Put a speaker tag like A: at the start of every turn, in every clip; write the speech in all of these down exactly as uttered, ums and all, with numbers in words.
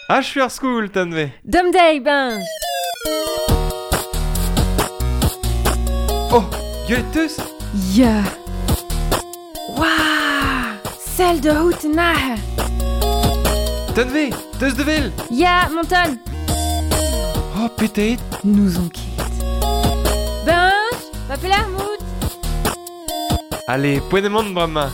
A: Aš ar skoul, tanve.
B: Dom dei, ben.
A: Oh, gwelet teus?
B: Ja. Waouh. Celle de hout nahe.
A: Tanve, teus de vel.
B: Ja, monton.
A: Oh, petet.
B: Nous on quitte. Ben, va peler mout.
A: Allez, poen emañ brama.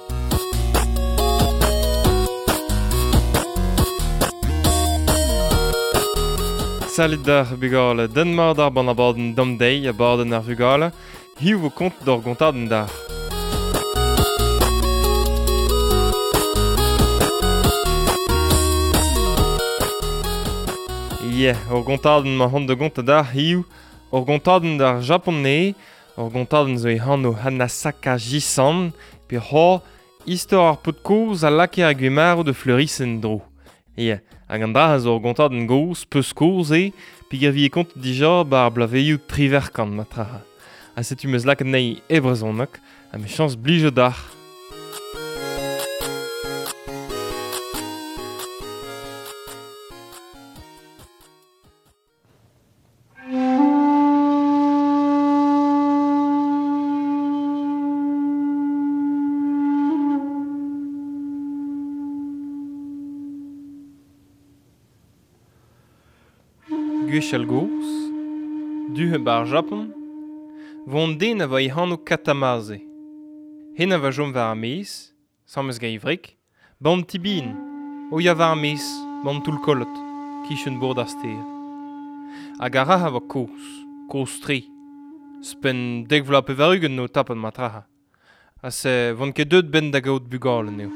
A: Salit d'ar bugale, den mar d'ar ban a baden dom dei a baden ar vugale, hiu vo kont d'or gontaden d'ar. Yeah, ur gontaden ma hon de gonta d'ar hiu, ur gontaden d'ar japonne, ur gontaden zo e han o Hanasaka Jisan, pe ho, istor ar pot koz a lake ar gwemaro de fleurisen dro. Yeah, hag an da zo ur gontaden goz, peus koz e, pe ger vi e kont dija bar blaveioù triverkan matraha. A setu meus lak nei ebrezonok, a me chans blije d'ar. Gwechel goz, duhe bar Japon, vont den a va e hano katamaze. Hen a va jom var mes, sammes ga ivrik, bant tibin, o ya var mes, bant tout kolot, kichen bourd ar steur. Hag a ra ha va koz, koz tri. Spen dek vla pe varugen no tapan matraha. Ha se vont ket deud ben da gaout bugalen eo.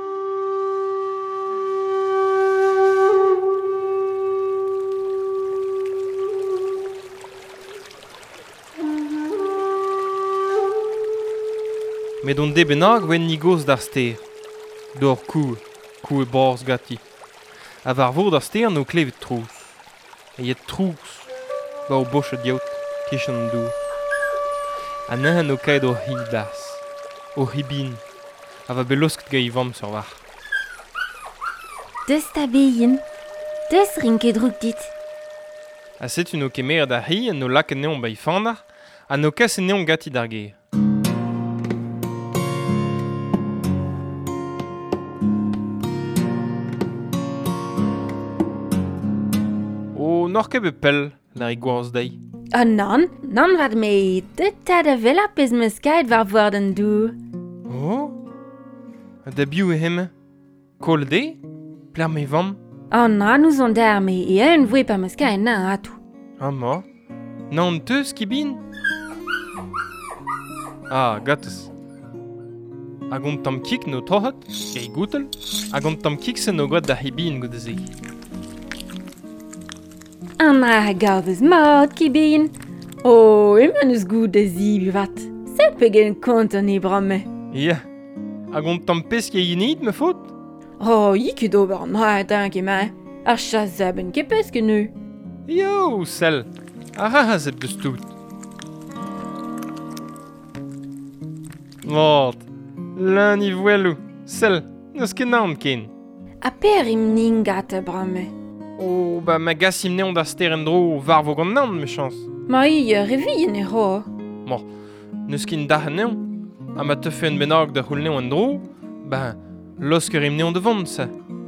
A: Met on de benag wen ni goz d'ar steur. Dor kou, kou e borz gati. A var vor d'ar steur no klevet trous. E yet trous, ba o boche diout, kichen dou. A neha no kaet o hi bas, o hi bin, a va belosket ga i vam sur var.
B: Deus ta beien. Deus rinket drouk dit.
A: A setu no kemer da hi en no laken neon bai fandar, a no kasen neon gati d'ar ger. Norke be pel, la e gwarz dei.
B: Ah non, non vad me. De ta da vela pez meus kaet var voarden dou.
A: Oh? Da biou e hemme? Kol de? Pler me vam?
B: Ah non, nous on der me e un vwe pa meus kaet nan atou.
A: Ah ma? Nan teus ki bin? Ah, gattes. Hag on tam kik no tohat, e goutel, hag on tam kik se no gwad da hebin goude ze.
B: An a gavet mat ki beien. Oh, eman eus gout da zibi vat. Se pe gen kont an e bramme.
A: Yeah. Hag on tam pesk e init me fot?
B: Oh, yi ket ober an ha dank e ma. Ar chas zaben ke pesk en eu.
A: Yo, sel. A ra ha zet deus tout. Vot. Lan i vwelou. Sel. Neus ket naon ken.
B: A per im ning gata bramme.
A: Oh, ba ma gas im neon da ster en dro var vo gant nan, me chans.
B: Ma i a revien e ro.
A: Mo, neus kin da neon. Ha ma tefe un benag da c'houl neon en dro, ba, losker im neon de vant, sa.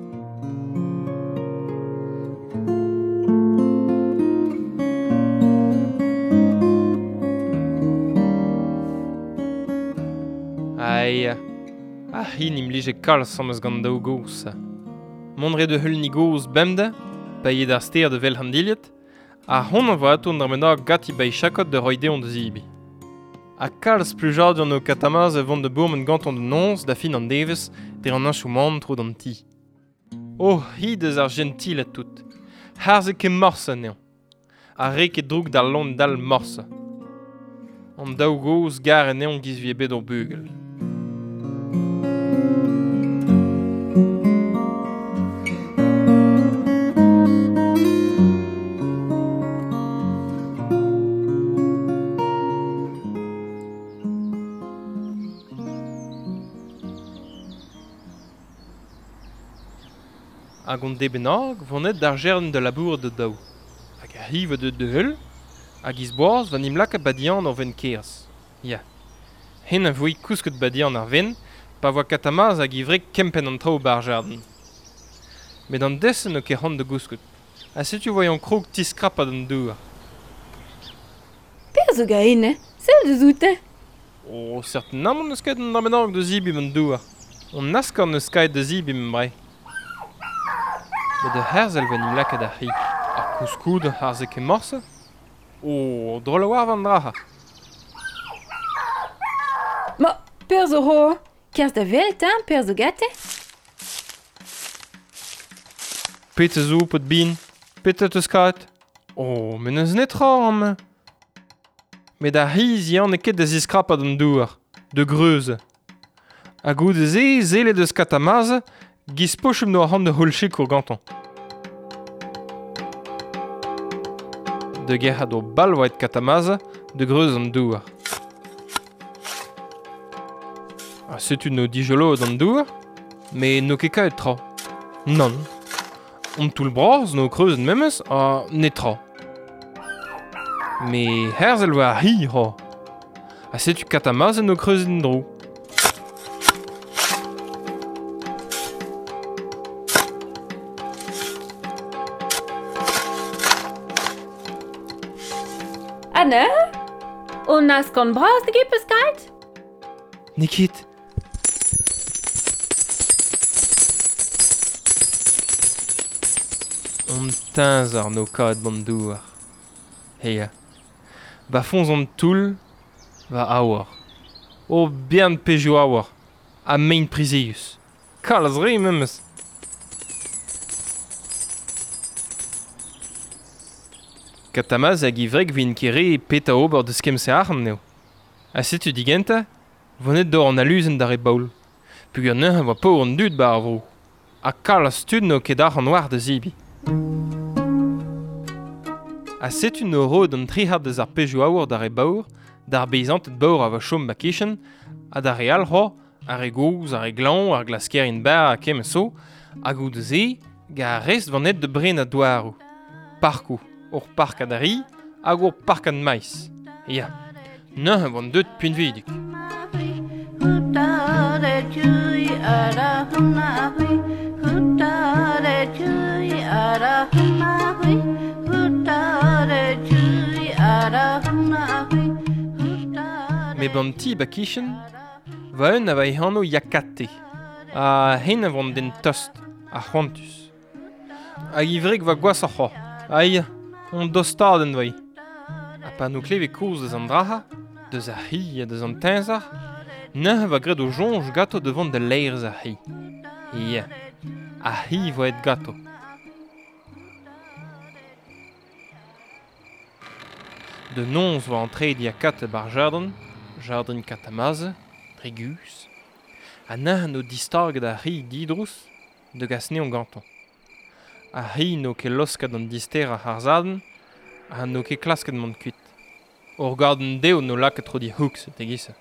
A: Aïe, ah hin im lije kal sammes gant daou goz, sa. Monre de heul ni goz bemde, paillet d'ar ster de vel handiliet, a hon a va atoun d'ar menag gati bai chakot de roide on de zibi. A kalz plujad an o katamaz e vont de bourmen ganton de nons da fin an devez der an anchouman tro d'an ti. Oh, hi deus ar gentil et tout. Harze ke morse neon. A re ket droug d'ar lont dal morse. An daou goz gar e neon giz vie bet ur bugel. hag on debenag vonet d'ar jern de labour de daou. Hag a hive de de heul, hag is boaz van im laka badian ar ven kerzh. Ya. Hen a voe kousket badian ar ven, pa voa katamaz hag ivrek kempen an trao bar jardin. Met an dessen o ket c'hant de gousket. A setu voyant krog tiskrapad an douar.
B: Per zo gaene, sel de zoute.
A: O, certain namon eus ket an armenag de zibim an douar. On naskar neus kaet de zibim en brei. Met de herzel van im laka da hi. Ar kouskoud ar zeke morse? O, drôle a war van draha.
B: Ma, per zo ho, kerz da velt, hein, per zo gate?
A: Pete zo pot bin, pete teus kaet. O, men eus net tra an me. Met ar hi zian e ket da ziskrapad an douar, de greuze. A gout ze, zele deus katamaze, giz pochem no ar c'hant de holchik ur ganton. De gerc'had o balvoet katamaze, de greuz an douar. A setu no dijolo an douar, me no ket kaet tra. Non. On tout braz no kreuz en memes a net tra. Me herzel war hi ho. A setu katamaze no kreuz en drou.
B: Anne? On nas kon braz de gepes kait?
A: Nekit. On teñz ar no kaet ban douar. Heya. Ba fonz an toul, va awar. O bihan pezio awar. A main prizeus. Kalz re memes. Katamaz hag ivrek vin kere peta ober de skemse arn neo. A setu digenta, vonet dor an aluzen dar e baoul. Pugur neuze va po an dud bar vrou. A kalz tud no ket ar an war de zibi. A setu no rod an trihad deus ar pezio aour dar e baour, dar beizant et baour a va chom ba kichen, a dar e al c'ho, ar e gouz, ar e glan, ar glasker in bar a kem so, a gout ze, ga a rest vanet de bren a douarou. Parkou, ur park a dari, hag ur park an maiz. Ya, neuze van deut punvidik. Me ban ti ba kichen, va un a va e c'hanno yakate, a hen a vant den tost, a c'hantus. Hag ivrek va gwas ar c'ho, aïe, on dostad en vai. A pa no kleve kouz deus an draha, deus ar hi a deus an tenzar, neuze va gret o jonj gato devant de leirz ar hi. Ya, a hi va et gato. De nonz va antre diakat bar jardin, jardin katamaze, regus. A neuze no distarget ar hi didrous, de gasne an ganton. A hi no ket loskat an dister a c'harzaden, a no ket klasket mont kuit. Ur garden deo no laket tro di hooks et egisse.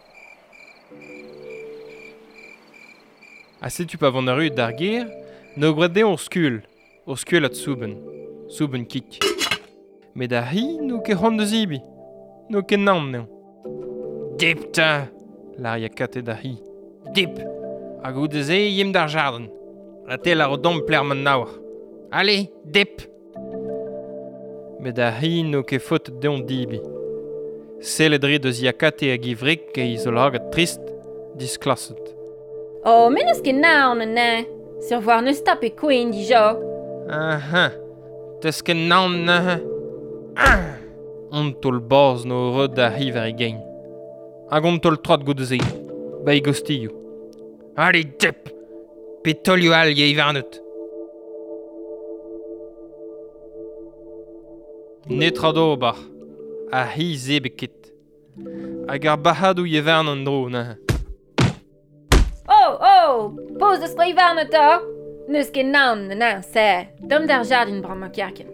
A: A setu pa vant ar rud d'ar ger, no gret deo ur skul, ur skul at souben, souben kik. Met a hi no ket c'hant de zibi, no ket namm neo. Dip ta, lar ya kate da hi. Dip, a gout ze yem d'ar jardin. La tel ar o dom pler man nawar. Allez, dip! Met a hi no ket fot deon dibi. Sel edre deus yakate hag ivrek ke izolagat trist, disklaset.
B: Oh, men eus ket naon an ne. Sur voir neus tape koen dija.
A: Aha, teus ket naon neuze. Ah! On tol boz no rod da hi ver e gein. Hag on tol trot gout ze, ba e gostillo. Allez, dip! Pe tolio al ye iverneut. Netrado bar, a hi zebe ket. Hag ar bahadou ye vern an dro, neuze.
B: Oh, oh, poz eus tra ivarnet ta. Neus ket naon an ne, se. Dom d'ar jardin bram ma kerken.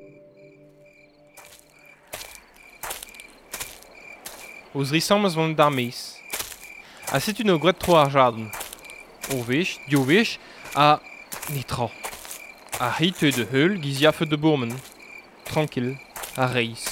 B: Oz risamez vant d'ar meiz. A setu no gret tro ar jardin. O vech, dio vech, a netra.
A: A hit de heul giziafe de bourmen. Tranquille, a reis.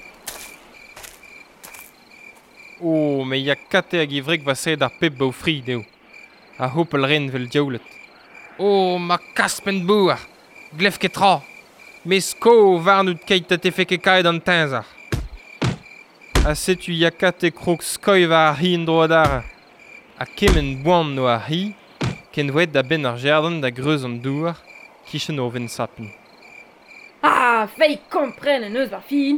A: Oh, me ya kate a givrek va sed ar pep bau fri deo. A hopel ren vel diaoulet. Oh, ma kaspen bouar. Glef ket tra. Mes ko varnout keit a tefe ket kaet an tenzar. A setu ya kate krog skoi va ar hi en droadar. A kemen boan no ar hi, ken voet da ben ar jardin da greuz an douar, kichen o ven sapin.
B: Ah, fei kompren en eus war fin.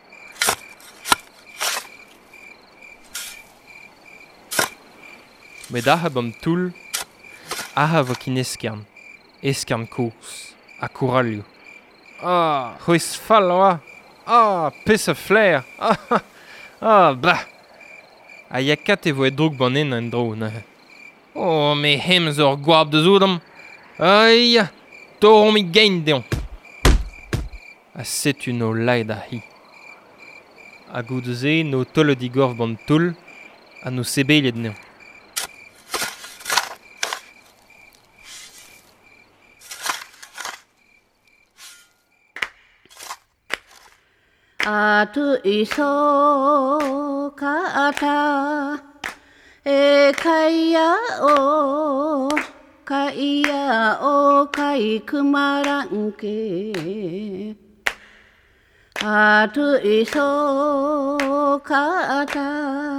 A: Met aha bam toul, aha vo kin eskern, eskern kous, a kouralio. Ah, c'hwez fall oa. Ah, pez a flair. Ah, ah, bah. A ya kat e vo e droug banen en dro, ne. Oh, me hem zor gwab de zoudam. Aïe, toron mi gain deon. A setu no laid a hi. A goudze no tolle di gorf bant toul, a no sebeilet neon.
C: Atu iso kata e kaya o kaya o kai kumaranke. Atu iso kata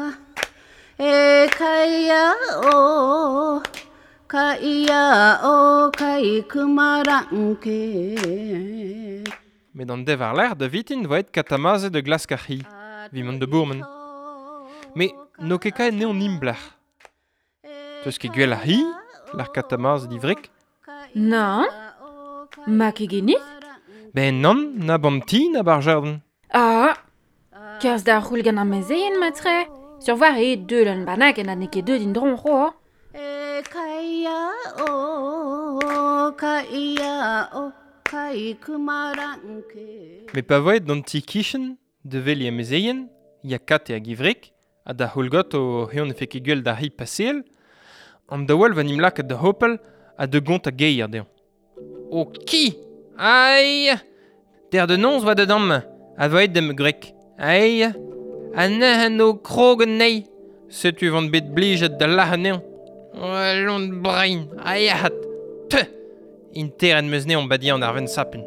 C: e kaya o kaya o kai kumaranke.
A: Mais dans dev ar l'air, da vitin va et katamaze de glas karhi, vimant de bourmen. Mais no ket kaet neon nimblar. Teus ket gwell ar hi, l'ar katamaze divrek?
B: Non, ma ket genit?
A: Ben non, na banti na bar jardin.
B: Ah, kerzh da c'houl gant ar mezeien matre. Sur war e deul an banak en a neket deud in dron c'hoar.
C: E kaya o kaya o kai kumaranke.
A: Mais pa voet d'an ti kichen, de veli a mezeien, ya kat e a givrek, a da c'houlgot o heon e feke gwell da hi paseel, an da wal va nim laket da hopel a de gont a geier deon. O ki! Aïe! Der de nons va da damm, a voet dem grek. Aïe! A neha no krogen nei, setu vant bet blijet da laha neon. Lont brain, aïe hat! Puh! Interen meus neon badi an ar ven sapin.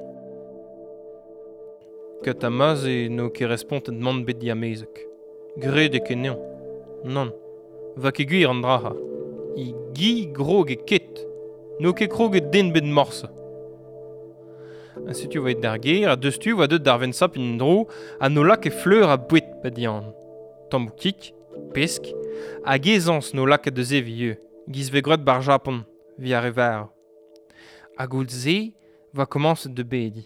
A: Ket amaz e no ket respont en demand bet diamezek. Gred e ket neon. Non. Va ket gwir an draha. I gi grog e ket. No ket krog e den bet morse. A setu va et d'ar ger, a deustu va deud d'ar ven sapin dro, a no lak e fleur a bouet badi an. Tambou kik, pesk, a gezans no lak e de ze vieux. Giz ve grot bar Japon, vi ar evar. A goudze va commence de bedi.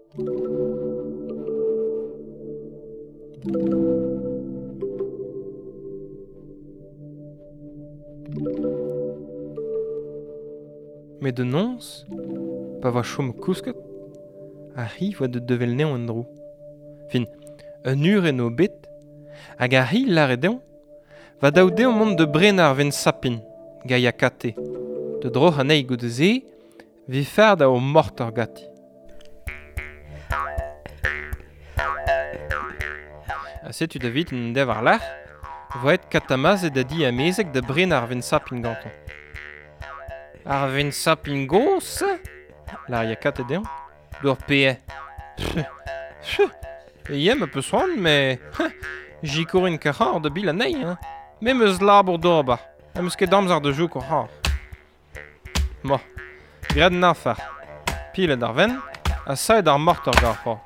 A: Mais de nons, pa va chom kousket, a hi va de devel neon en drou. Fin, un ur en o bet, hag a hi lar e deon, va daou deon mont de bren ar ven sapin, gaia kate. De dro hanei goudze, vi fer da o mort ar gati. A setu da vit en dev ar lar, va et katamaz e da di amezek da bren ar ven sapin ganton. Ar ven sapin gos? Lar ya kat edeon? Dour pe e. E yem a peus oan, me... Ji korin kachar da bil anei, hein? Me meus labour d'ober. E meus ket damzar de jou kachar. Mo. Gred nafar. Pile d'ar ven, a saet ar mort ar gar fort.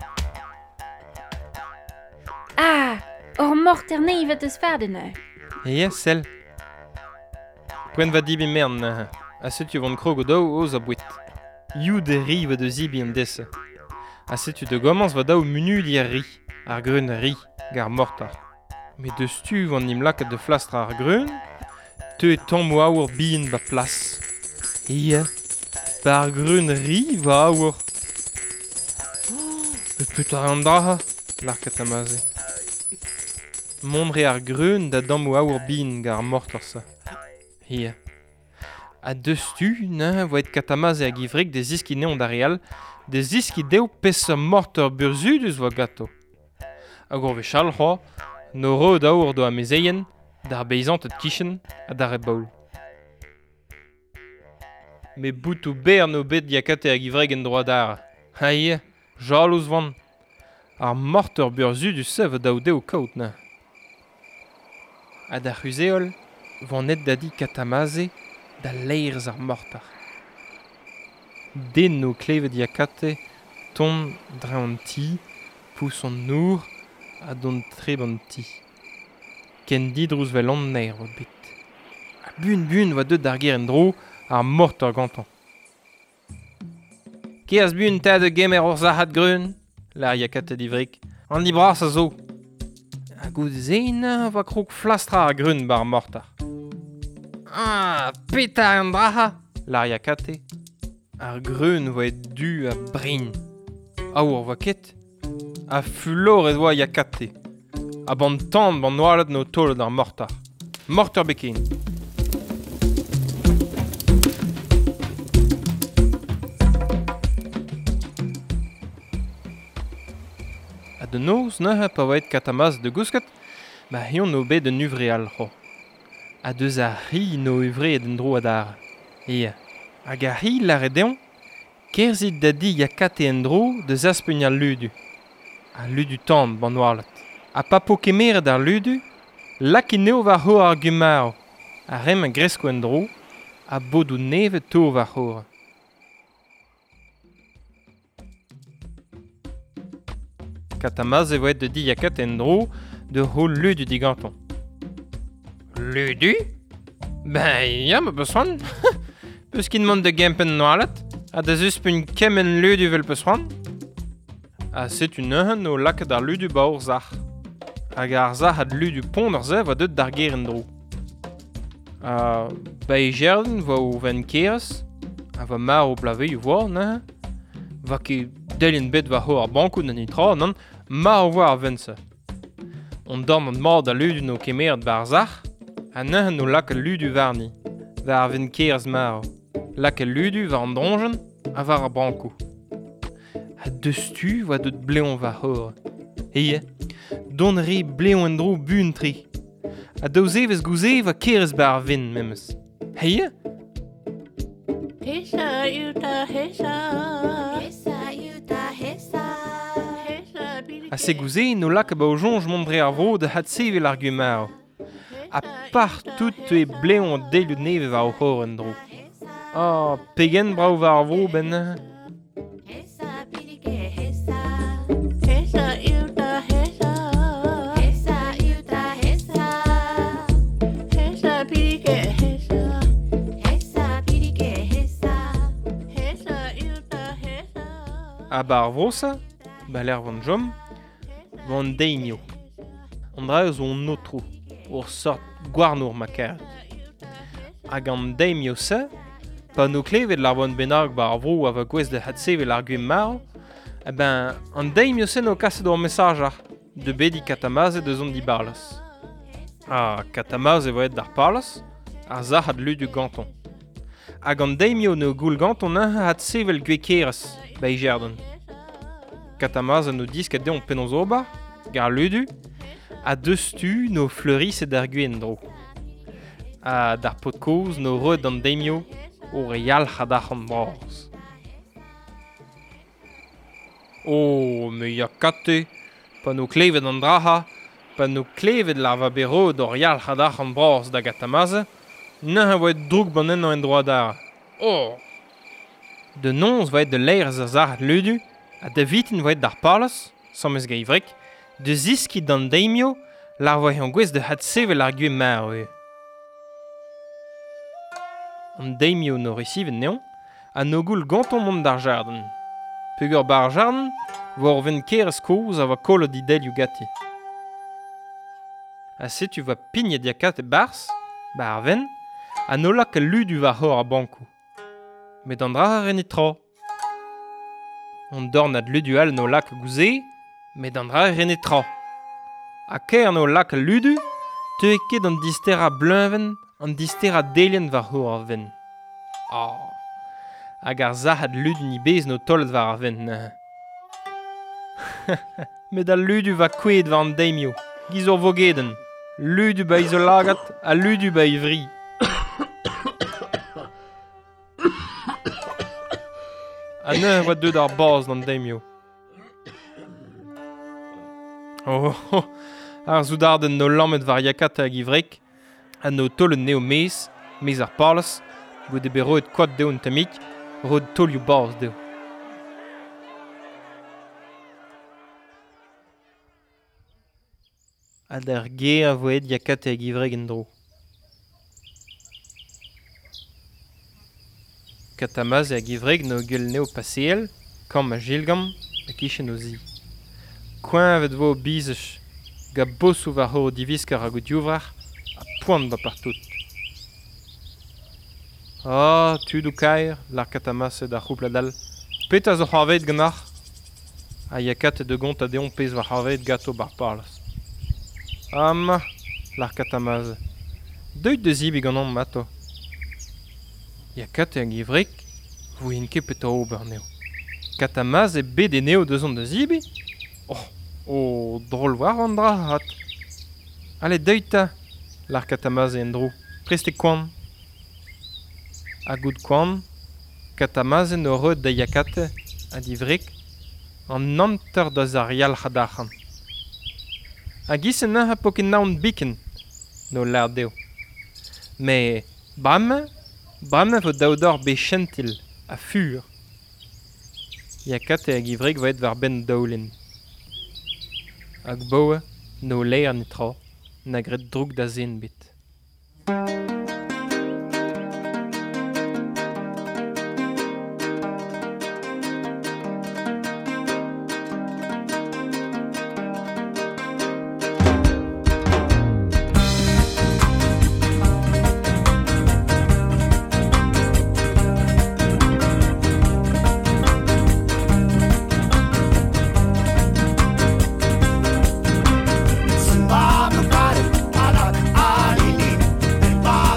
B: Ah, or mort er neivet eus farden eur.
A: E yes, sel. Poen va dibi mern, uh, a setu vant krog o daou oz a bouet. You de ri va de zibi an desse. A setu de gomans va daou munu di ar ri, ar greun ri, gar mortar. Me deus tu vant nim laket de flastra ar greun, te e tamm o aour bihan ba plas. Ia, ba ar greun ri va aour. E peut ar an draha, lar katamaze. Monre ar greun da damm o aour bihan gar mortar sa. Ia. A deus-tu, ne, voet katamaz e a givrik de ziski neon da real, de ziski deo pesa morter burzudus vo gato. A gor vechal c'hoa, no ro daour do amezeien, d'ar beizant et kichen a d'ar e baoul. Me boutou ber no bet diakate a givreg en droa d'ar. Ha ie, jalouz van. Ar morter burzudus se vo daou deo kaout na. A da c'huzeol, van net da di katamaze da leirs ar mortar. Den no kleve diakate, ton dra an ti, pouss an nour, a don treb an ti. Ken didrouz vel an ner vo bet. A bun bun va deut d'ar ger en dro, ar mortar gantan. Keaz bun ta de gemer ur zahat grun, la diakate divrik. An di bras a zo. A gout zein va krog flastra ar grun bar mortar. Ah, peta an draha, la diakate. Ar grun va et du a brin. Aour va ket. A fulor e doa diakate. A ban tan ban noalet no tol d'ar mortar. Mortar beken. A de noz neuze pa vaet katamaz de gousket, ma hion no bet de nuvreal c'ho. A deus a ri no uvre ed en dro adar. Ea, hag a ri lar edeon, kerzit da di yakate en dro deus aspegnal ludu. A ludu tan ban oarlet. A pa po kemeret ar ludu, lak neo va ho ar gumao. A rem a gresko en dro, a bodou neve to va ho. Katamaz e voet de di yakate en dro de ho ludu diganton. Ludu? Ben, ya ma peusran. Peus kin mont de gempen noalet, a da zeus pun kemen ludu vel peusran. A set un euren no lak d'ar ludu baour zar. Hag ar zar had ludu ponder ze va deut d'ar ger en dro. A bei jerden va o ven keres, a va mar o blaveiu voir, ne? Va ke delien bet va ho ar bankout na nitra, nan, ma o voir vense. On dorm an mord a ludu no kemeret bar zar, a neuren no lak a ludu varni, va ar ven keres maro. Lak a ludu va an dronjen, a va ar bankout. A deus-tu va deut bleon va hor. Eie, don re bleon en dro bun tri. A daouz evez gouze va keres bar vin memes. Eie?
C: Hesa yuta hesa. Hesa yuta hesa. Hesa bilike.
A: A se gouze no lak a ba o jonj mondre ar vro de hat sevel ar gumao. A partout e bleon delioù neve va o hor en dro. Ah, pegen brao va ar vro ben...
C: Hesa bilike hesa. Hesa yuta hesa. Hesa yuta hesa. Hesa bilike hesa. Hesa bilike hesa. Hesa yuta hesa.
A: A bar vosa, ba l'er van jom, van deimio. An dra eus on notro, ur sort gwarnour makaret. Hag an deimio se, pa no klevet l'ar van bennak bar vro a va gwez de hat sevel ar gwem maro, e ben, an deimio se no kaset ur mesajar, de bedi katamaze de zon di barlas. A katamaze va et d'ar parlas, a za had ludu ganton. Hag an deimio no goul ganton ne hat sevel gwe keres, bei jerden. Katamaze no disket deon penoz ober, gar ludu, a deus-tu no fleuris e d'ar gwen dro. A d'ar pot koz no reud an deimio o real c'hadar an bras. O, me ya kate, pa no klevet an draha, pa no klevet la va bero do real c'hadar an bras da Katamaze, ne ha voet droug banen an droa d'ar. O! De nons va et de leirs a zar ludu, a da vitin va et d'ar parlas, samez gaivrik, de ziski dan deimio, lar va an gwez de hat sevel ar gwem mar eo. An deimio no resiven neon, a no goul ganton mont d'ar jarden. Peogwir bar jarden, va ur ven keres koz a va kolot di delioù gati. A setu va pignet diakat e bars, bar ven, a no lak a ludu va hor a bankou. Met an dra a rene tra. On dorn ad ludu al no lak a gouze, met an dra a rene tra. A ker no lak a ludu, te ket an distera bleunven, an distera delien va hor a ven. Oh. Hag ar zahad ludu ni bez no tollet war ar vent na. Met al ludu va kouet war an daimio. Gizor vogeden. Ludu ba izo lagat a ludu ba ivri. A ne oa deud ar baz d'an daimio. Oh, oh, ar zoudarden no lammet var yakat hag ivrek, a no tollet neo mez, mez ar parlas, goude be roet koad deo un tamik, roet tolioù baz deo. Ad ar ge a voet yakat hag ivrek en dro. Katamaz hag ivrek no gel neo paseel, kam a jilgam, a kichen o zi. Koin vet vo bizech, ga bosou war ho diviskar a goudiouvrar, a poant ba partout. Ah, tud ou kair, lar katamaz da c'houpladal. Peta zo c'havet gannach? A yakat de gont a deon pez war c'havet gato bar parlas. Ah ma, lar katamaz. Deuit de zibi gant an mato. Yakat hag ivrek, vo in ket peta ober neo. Katamaz e bet e neo deus an de zibi? Oh, oh, drôle war an dra hat. Ale deuita, lar katamaz en drou. Preste koan. A gout koan, katamaz en o reut da yakate, a divrek, an nanter da zarial c'hadachan. A gisen a poken naon biken, no lar deo. Me, brame, brame vo daoudor be chentil, a fur. Yakate hag ivrek voet war ben daoulen. Hag boe, no leer netra, na gret droug da zen bet.
D: Bye.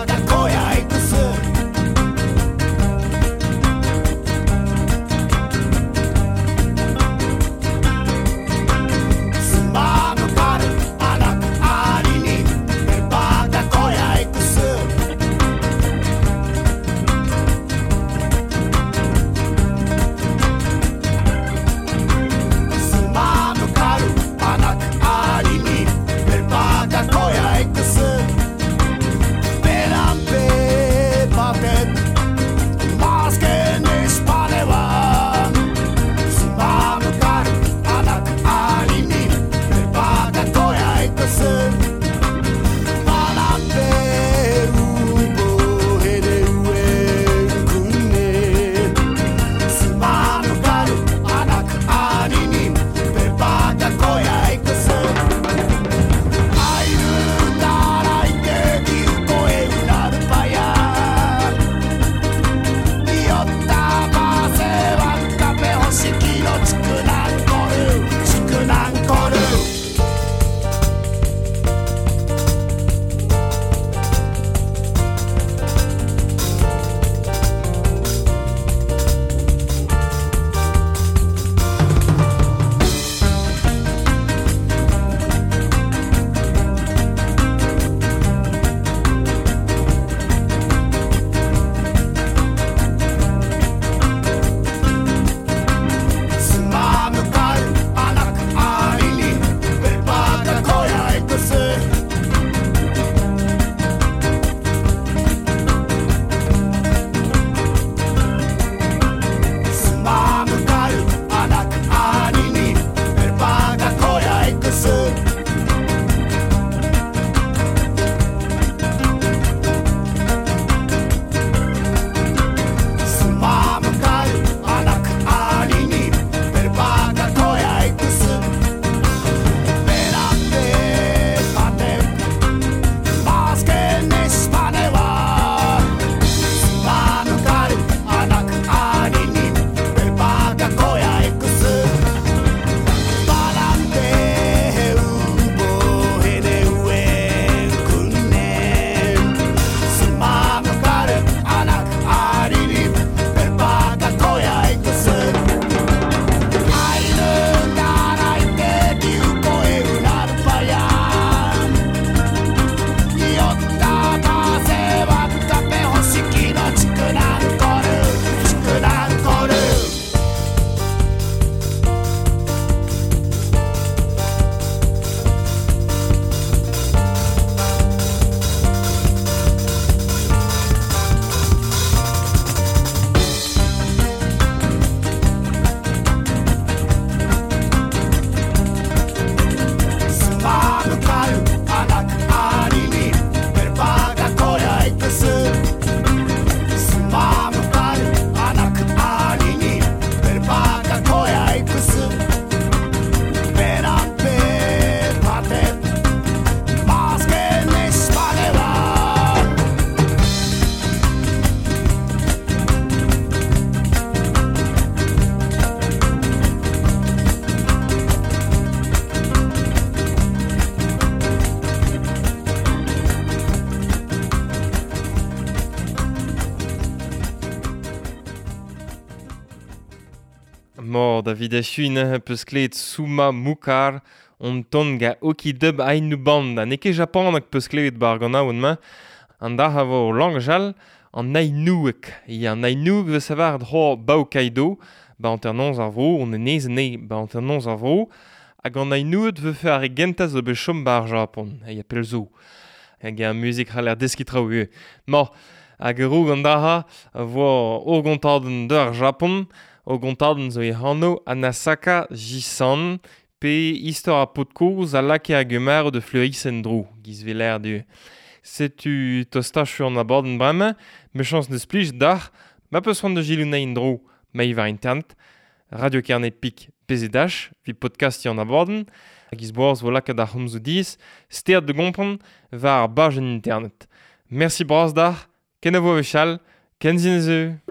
A: Mor, da vid a chuine peus kleet souma moukar on ton ga oki dub ain nou banda. Ne ket Japan ak peus kleet bar gant aoun ma. An da havo langjal an Nainouek. Ya an Nainouek ve savar dro Baokaido, ba an ternonz ar vro, on e nez ne ba an ternonz ar vro, hag an Nainouek ve fe ar egentaz o bechom bar Japon, e apel zo. Hag an muzik c'haller deskit traoù eo. Ma, hag e roug an da ha, vo ur gontaden d'ar Japon, o gontaden zo e hanno Anasaka Jisan, pe istor a potkoz a lake a gemar de fleurisen dro, giz veler de. Setu tostachu an abaden breme, mechans de splij dar, ma peus ran de jilounein dro, ma i war internet, Radio Kernet Pik P Z H, vi podcast an abaden, hag iz boaz vo lakaat ar c'homzo diz, stead de gompon va ar baj an internet. Merci braz dar, ken a vo vechal, ken zin zeu.